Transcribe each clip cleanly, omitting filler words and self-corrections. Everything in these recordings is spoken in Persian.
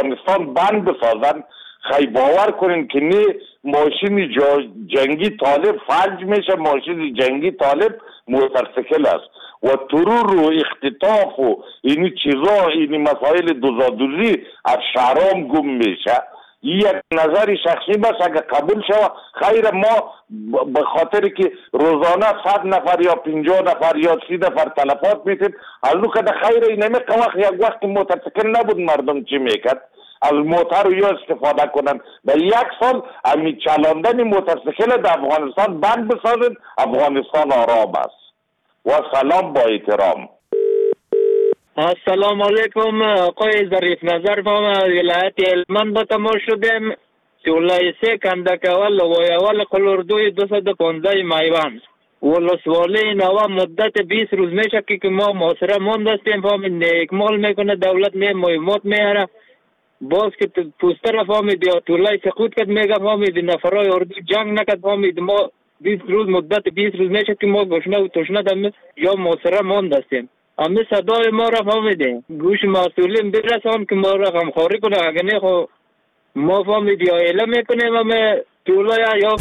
افغانستان بند بسازن، خیلی باور کنین که نه ماشین جنگی طالب فلج میشه، ماشین جنگی طالب موتورسیکل است و ترور و اختطاف و اینی چیزا، اینی مسائل دوزادوزی از شهرام گم میشه. این یک نظر شخصی بس اگر قبول شود خیر. ما به خاطر که روزانه 100 نفر یا 50 نفر یا 30 نفر تلفات میتیم، از اون که خیر اینمی وقت یک وقت موتورسیکل نبود مردم چی میکرد؟ از موتر رو یا استفاده کنن. به 1 سال امی چلاندن موتورسیکل در افغانستان بند بسازن، افغانستان آرام است. و سلام با احترام. السلام علیکم آقای ظریف نظر. ما ولایت هلمند به تماس شدیم. سولای سه کندکول و اول قلوردوی 215 میوان ولسوالی نوا مدت 20 روز میشه که ما محاصره مانده هستیم. فهمید اکمال میکنه دولت مهمات میاره، باز که پوستر فهمید یا طولای سقوط کد میگه فهمید نفرای اردو جنگ نکد. فهمید ما 20 روز مدت 20 روز میشه که ما گشنه و تشنه دم یا محاصره مانده هستیم. اما صدای ما را فهمیده گوش مسئولین برسان که ما را غمخواری کنه. اگر نه خو ما فهمید یا اعلام میکنیم اما طولای یا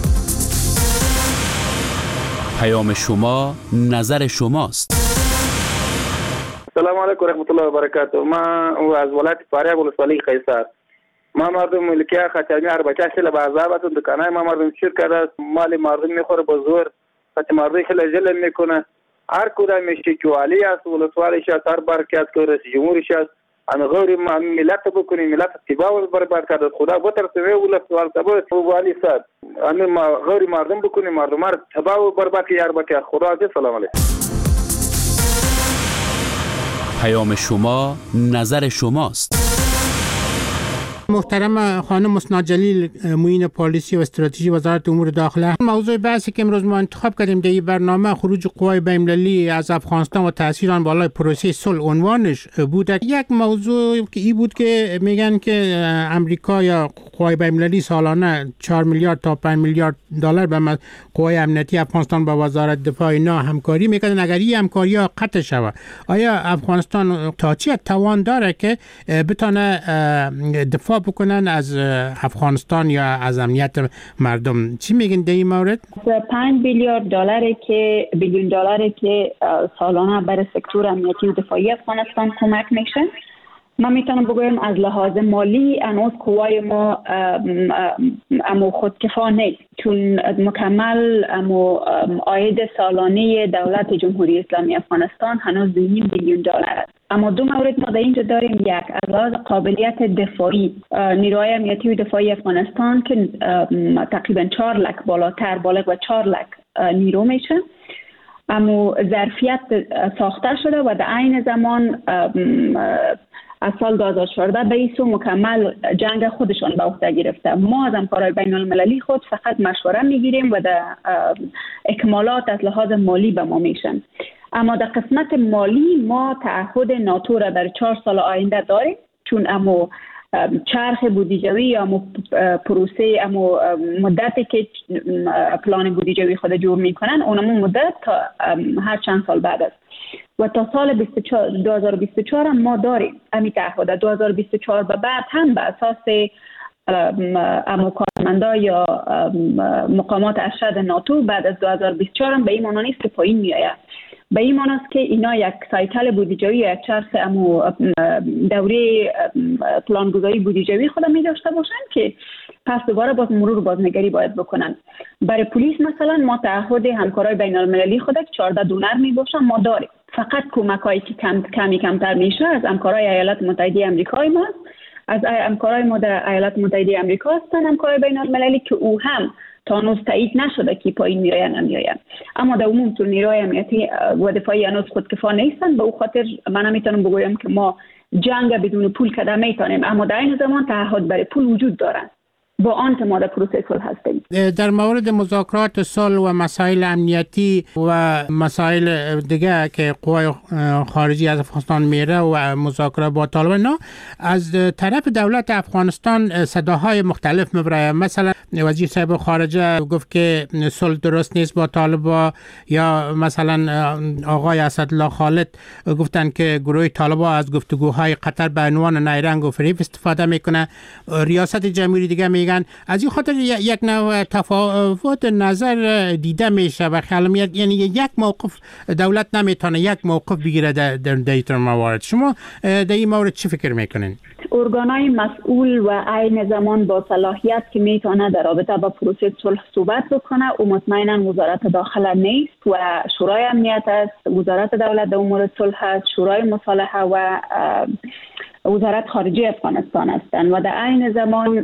پیام شما نظر شماست. السلام علیکم و رحمت الله و برکاته. ما از ولایت فاریاب ولسوالی قیصر. ما مردم ملکیه خاطرمی اربچه شل بازابتون دکانای ما مردم شیر کرده، مال مردم میخوره با زور، خاطر مردم خیلی جلل میکنه. هر کدام میشه که والی است، ولسوالیش است، هر برکت که رئیس جمهورش است، ان غیر ملت بکنی، ملت اتباع و برباد کرده. خدا بترسه ولسوال تبع والی است، ان غیر مردم بکنی، مردم را تباہ و برباد کی اربچه. خدا حافظ. سلام علیکم. پیام شما نظر شماست. محترم خانم مسنا جلیل، معین پالیسی و استراتژی وزارت امور داخله، موضوع بحثی که امروز ما انتخاب کردیم در این برنامه خروج قوای بین‌المللی از افغانستان و تاثیر آن بالای پروسه صلح عنوانش بود. یک موضوع که این بود که میگن که امریکا یا قوای بین‌المللی سالانه 4 میلیارد تا 5 میلیارد دلار به قوای امنیتی افغانستان با وزارت دفاع اینا همکاری میکنن. اگر این همکاری ها قطع شود، آیا افغانستان تا چه توان داره که بتونه دفاع بکنن از افغانستان یا از امنیت مردم؟ چی میگن در این مورد؟ 5 بیلیارد دلار که سالانه برای سکتور امنیتی و دفاعی افغانستان کمک میشه. من میتونم بگویم از لحاظ مالی هنوز قوای ما امو خودکفا نیست، چون مکمل امو عاید سالانه دولت جمهوری اسلامی افغانستان هنوز 2.5 بیلیون دلار است. اما دو مورد ما در اینجا داریم. یک، از لحاظ قابلیت دفاعی، نیروهای امنیتی و دفاعی افغانستان که تقریبا 4 لک بالاتر بالغ و 4 لک نیرو میشه، اما ظرفیت ساخته شده و در عین زمان از سال 2014 به این سو مکمل جنگ خودشان به عهده گرفته. ما از همکارای بین المللی خود فقط مشوره میگیریم و در اکمالات از لحاظ مالی به ما میشن. اما در قسمت مالی ما تعهد ناتو را در 4 سال آینده داریم، چون امو چرخ بودجوی یا پروسه امو مدتی که پلان بودجوی خود جور میکنن اونمو مدت تا هر چند سال بعد است و تا سال 2024 ما داریم امی تعهد. 2024 به بعد هم به اساس امو کارمندا یا مقامات ارشد ناتو بعد از 2024 هم به این معنی نیست که پایین میآید. به این معنی است که اینا یک سایکل بودجوی یا یک چرخ امو دوره پلانگذاری بودجوی خود می داشته باشن که پس دوباره باز مرور بازنگری باید بکنن. برای پلیس مثلا ما تعهد همکارای بین المللی خود 14 دلار می باشن ما داریم. فقط کمکایی که کمتر میشه از همکارای ایالات متحده آمریکای ما، از همکارای ما در ایالات متحده آمریکا هستن، همکارای بین المللی که او هم تا هنوز تایید نشده که پایین میآین نمیآین. اما در عموم تو نیروهای امنیتی و دفاعی هنوز خودکفا نیستن. به او خاطر من نمیتونم بگویم که ما جنگ بدون پول کده میتونیم، اما در این زمان تعهد برای پول وجود دارن. با آنکه ما در پروسه صلح هستیم. در مورد مذاکرات صلح و مسائل امنیتی و مسائل دیگه که قوای خارجی از افغانستان میره و مذاکرات با طالبان، از طرف دولت افغانستان صداهای مختلف میبره. مثلا وزیر صاحب خارجه گفت که صلح درست نیست با طالبان، یا مثلا آقای اسدالله خالد گفتن که گروه طالبان از گفتگوهای قطر به عنوان نیرنگ و فریب استفاده میکنه. ریاست جمهوری دیگه میگن. از این خاطر یک نوع تفاوت نظر دیده میشه و خیال میاد یعنی یک موقف دولت نمیتونه یک موقف بگیره در این موارد. شما در این مورد چی فکر میکنین؟ ارگانهای مسئول و عین زمان با صلاحیت که میتونه در رابطه با پروسه صلح صحبت بکنه و مطمئنا وزارت داخله نیست و شورای امنیت است، وزارت دولت در امور صلح است، شورای مصالحه و وزارت خارجه افغانستان هستند. و در عین زمان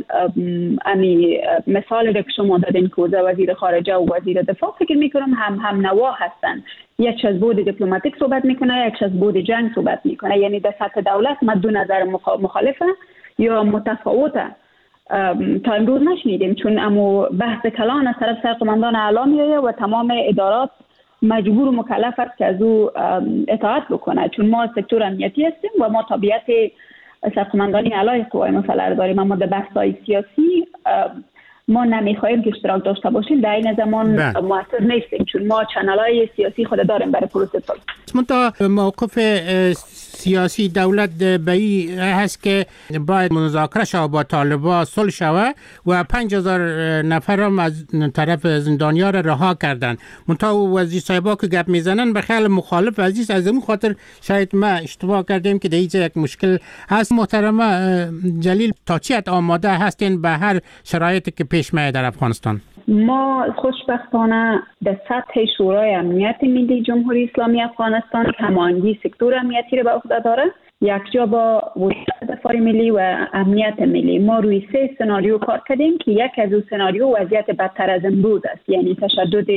مثال که شما دادین که وزیر خارجه و وزیر دفاع فکر میکنم هم نوا هستند. یک از بود دیپلماتیک صحبت میکنه، یک از بود جنگ صحبت میکنه. یعنی در سطح دولت ما دو نظر مخالفه یا متفاوته تا امروز نشنیدیم، چون امو بحث کلان از طرف سرقماندان اعلی میره و تمام ادارات مجبور و مکلف است که از او اطاعت بکنه، چون ما سکتور امنیتی هستیم و ما طبیعت سرقماندانی اعلی قوای مسلح داریم. اما در بحث‌های سیاسی ما نمیخوایم که اشتراک داشته باشیم، در این زمان موثر نیستیم، چون ما چنل‌های سیاسی خود داریم برای پروسه صلح. منتها موقف سیاسی دولت به این هست که باید مذاکره شود با طالبان، صلح شود و 5000 نفر هم از طرف زندانیان را رها کردن. منتها وزیر صاحبا که گپ میزنن به خیال مخالف عزیز. از اون خاطر شاید ما اشتباه کردیم که در اینجا یک مشکل هست. محترمه جلیل، تا چی حد آماده هستین به هر شرایطی که پیش میاد در افغانستان؟ ما خوشبختانه در سطح شورای امنیت ملی جمهوری اسلامی افغانستان هماهنگی سکتور امنیتی را به عهده داره، یک جا با وزارت دفاع ملی و امنیت ملی. ما روی 3 سناریو کار کردیم که یک از اون سناریو وضعیت بدتر از امروز است، یعنی تشدد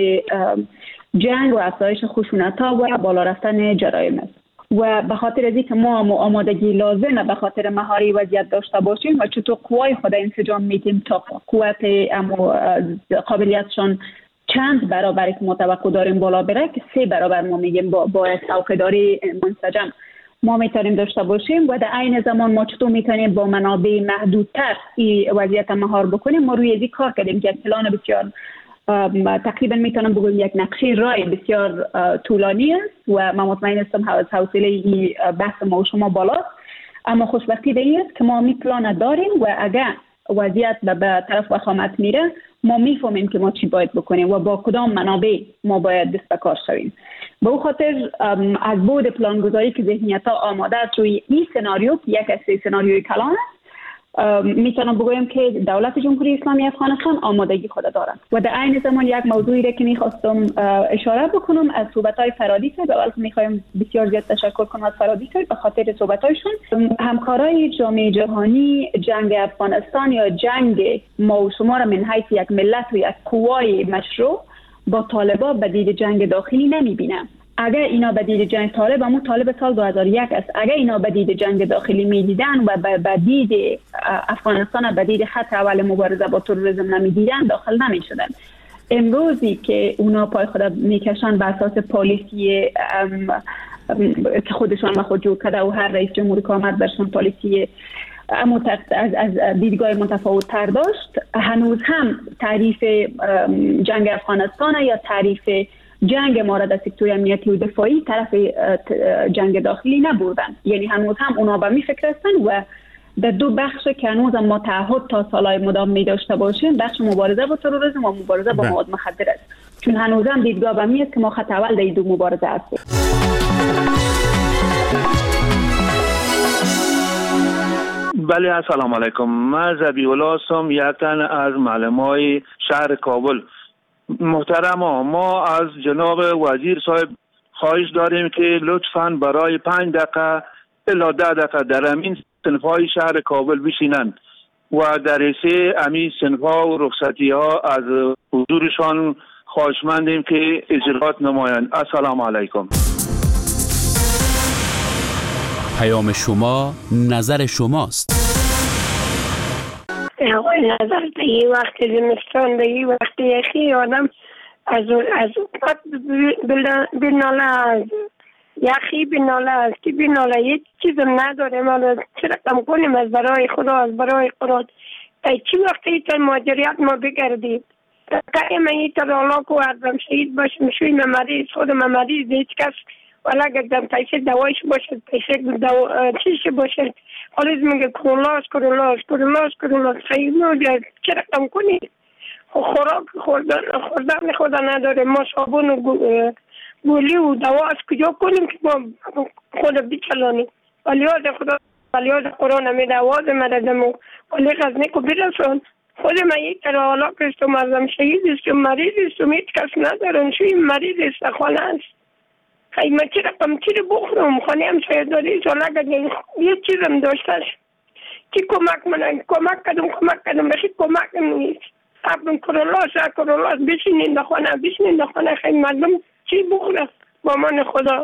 جنگ و افزایش خشونت‌ها و بالا رفتن جرایم است. و به خاطر از اینکه ما آمادگی لازمه به خاطر مهاری وضعیت داشته باشیم و چطور قوای خود انسجام میتیم تا قوت قابلیتشان چند برابر که ما توقع داریم بالا بره، که 3 برابر ما میگیم با څوکیداری منسجم ما میتونیم داشته باشیم. و در عین زمان ما چطور میتونیم با منابع محدودتر این وضعیت مهار بکنیم. ما روی این کار کردیم که پلان بسیار تقریبا میتونم بگم یک نقشه رای بسیار طولانی است و من مطمئن هستم از حوصله بحث ما و شما بالاست. اما خوشبختی در این است که ما می پلان داریم و اگر وضعیت به طرف وخامت میره ما میفهمیم که ما چی باید بکنیم و با کدام منابع ما باید دست به کار شویم. به او خاطر از بود پلانگذاری که ذهنیت‌ها آماده است روی این سناریو که یک از 3 سناریوی کلان است، میتونم بگویم که دولت جمهوری اسلامی افغانستان آمادگی خود دارد. و در عین زمان یک موضوعی را که میخواستم اشاره بکنم از صحبت‌های فرادی صاحب، اول میخوایم بسیار زیاد تشکر کنم از فرادی صاحب به خاطر صحبت‌هایشون. همکارای جامعه جهانی جنگ افغانستان یا جنگ ما و شما را من حیث یک ملت و یک قوای مشروع با طالبان به دید جنگ داخلی نمیبینن. اگر اینا به دید جنگ طالب سال 2001 است، اگر اینا به دید جنگ داخلی میدیدن و به دید افغانستان به دید خط اول مبارزه با تروریسم نمیدیدن داخل نمیشدن. امروزی که اونا پای خود میکشن بر اساس پالیسی که خودشان با خود جور کرده و هر رئیس جمهوری که آمد برشون پالیسی از دیدگاه متفاوت تر داشت، هنوز هم تعریف جنگ افغانستان یا تعریف جنگ ما را در سکتور امنیتی و دفاعی طرف جنگ داخلی نبردن. یعنی هنوز هم اونا به می فکر هستن و در 2 بخش که هنوز هم ما تعهد تا سالهای مدام می داشته باشیم، بخش مبارزه با تروریسم و مبارزه با مواد مخدر است، چون هنوز هم دیدگاه به می است که ما خط اول در این 2 مبارزه هستیم. بله، السلام علیکم. من ذبیح الله هستم، یکن از معلمای شهر کابل. محترم، ما از جناب وزیر صاحب خواهش داریم که لطفاً برای 5 دقیقه الا 10 دقیقه در امین صنف‌های شهر کابل بشینند و در حیث امین صنف‌ها و رخصتی‌ها از حضورشان خواهشمندیم که اجرات نمایند. السلام علیکم. پیام شما نظر شماست. آقای نظر به این وقت زمستان به این وقت یخی آدم از بناله از یخی بناله از که بناله یک چیزم نداره ما چرا کم کنیم از برای خدا چی وقتی تا ماجریت ما بگردید که من این ترالاک و عرضم شهید باشم شوی مریض خودم مریض هیچ کس ولی اگر پیسه دوایش باشد پیسه چیزی باشد حالیز میگه کرولاس خیلی نوجه چرا کم کنید خوراک خوردن خدا نداره ما صابون و گولی و دوا از کجا کنیم که ما خود بچلانیم ولی از قرآن می دواز مردم و ولی غزنه کو برسون خود من یک ترالاک است و مردم شهید است و مریض است و هیچ کس ندارن شوی مریض است خانه است خیلی من چی رقم چی رو بخورم خانه هم شاید داری سال اگر یه چیزم داشتش چی کمک کدم بخی کمک نیست اپن کرولاس بشینین در خانه خیلی مردم چی بخورم با من خدا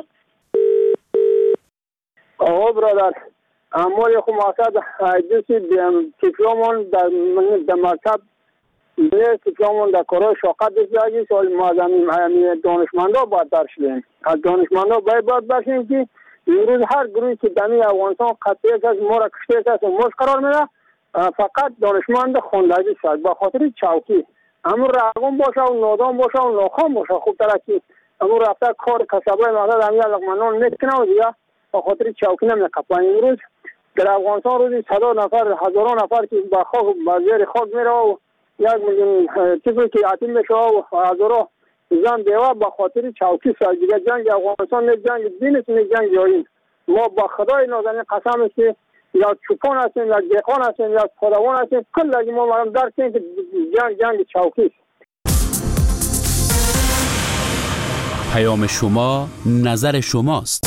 آقا برادر امور خو مقصد حدیثی تیپلومون در مکتب به تیپلومون در کارای شاقت بسیاری سال ما دانشمندا باید درشلیم از دانشمندا باید برشیم که امروز هر گروهی که دمی افغانستان قطعه کس ما را کشته کس مش قرار میده فقط دانشمند خوندگی شد با خاطر چوکی امور رقم باشه و نادان باشه و ناخوان باشه خوب ترکی امور رفته کار کسبای مقصد همی علاقمندان میکنه و دیگه با خاطر چوکی نمیقفن امروز در افغانستان روزی 100 نفر هزاران نفر که با خاک بازار خاک میره و 1 میلیون چیزی که یتیم میشه و هزاران زن دیوار با خاطر چوکی سال دیگه جنگ افغانستان نه جنگ دین است نه جنگ جایی ما با خدای نازنین قسم است که یا چوپان هستیم یا دیقان هستیم یا خداوند هستیم کل ما مردم درکیم که جنگ چوکی است. پیام شما نظر شماست.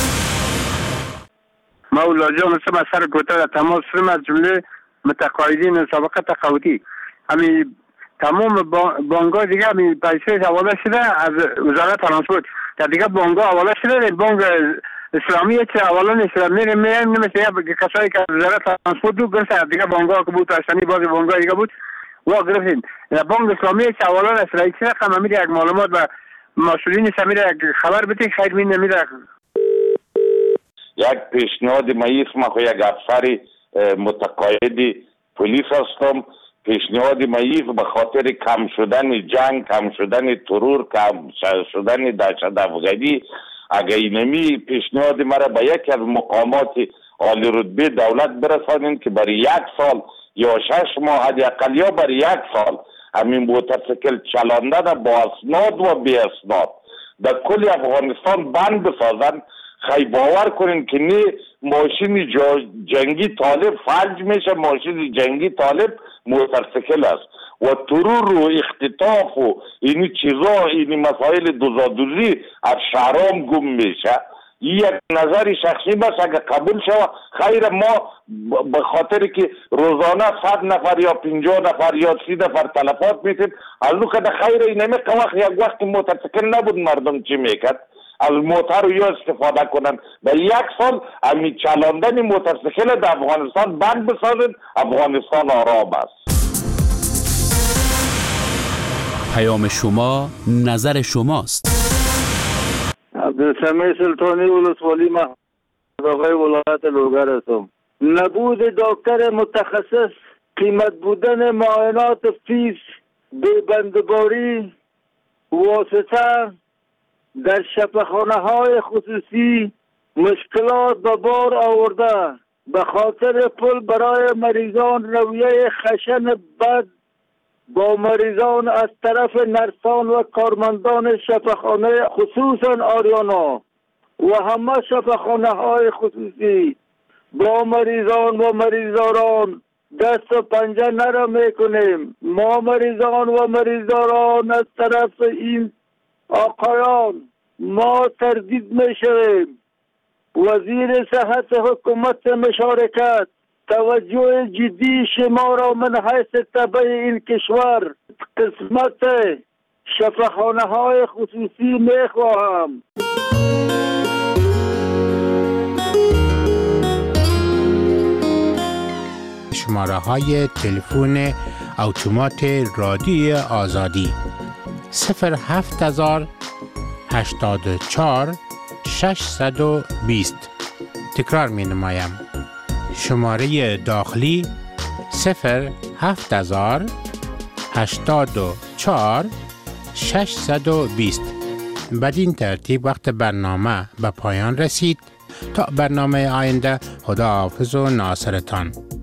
مولا جان سم سر کوتاه تماس فرم از جمله متقاعدین سابقه تقاعدی همین تمام بانک‌ها دیگه همین پیسه حواله شده از وزارت ترانسپورت تا دیگه بانک‌ها حواله شده بانک اسلامی چه حواله نشده میره نمیشه کسایی که وزارت ترانسپورت دو گرفت دیگه بانک‌ها که بود تاشنی بعضی بانک‌ها دیگه بود و گرفتین بانک اسلامی چه حواله نشده چه رقم میره یک معلومات و مسئولین سمیره خبر بده خیر می نمیره. یک پیشنهاد ماییس ما خو یک افسر متقاعد پلیس هستم پیشنهاد ماییس به خاطر کم شدن جنگ کم شدن ترور کم شدن دهشت افغانی اگر اینمی پیشنهاد مرا به یکی از مقامات عالی رتبه دولت برسانین که برای 1 سال یا 6 ماه حداقل یا برای 1 سال همین موتورسیکل چلاندن با اسناد و بی اسناد در کل افغانستان بند بسازن خیلی باور کنین که نه ماشین جنگی طالب فلج میشه ماشین جنگی طالب موتورسیکل است و ترور و اختطاف و اینی چیزا اینی مسائل دوزادوزی از شهرام گم میشه یک نظر شخصی بس اگر قبول شود خیر ما به خاطر که روزانه 100 نفر یا 50 نفر یا 30 نفر تلفات میتیم از او که خیر اینمی وقت یک وقت موتورسیکل نبود مردم چی میکرد از موتر رو یا استفاده کنن و 1 سال امی چلاندن موتورسیکل در افغانستان بند بسازن افغانستان آرام است. پیام شما نظر شماست. عبدالسمیع سلطانی ولسوالی آقای ولایت لوگر هستم. نبود دکتر متخصص قیمت بودن معاینات فیس بندباری واسطه در شفاخانه های خصوصی مشکلات به بار آورده به خاطر پول برای مریضان رویه خشن بد با مریضان از طرف نرسان و کارمندان شفاخانه خصوصا آریانا و همه شفاخانه های خصوصی با مریضان و مریضداران دست و پنجه نرم میکنیم. ما مریضان و مریضداران از طرف این آقایان ما تردید میشویم. وزیر صحت حکومت مشارکت توجه جدی شما را من حیث تبع این کشور قسمت شفاخانه های خصوصی میخواهم. شماره های تلفن اتومات رادیوی آزادی 07084 620. تکرار می نمایم. شماره داخلی 07084 620. بدین ترتیب وقت برنامه به پایان رسید. تا برنامه آینده، خداحافظ و ناصرتان.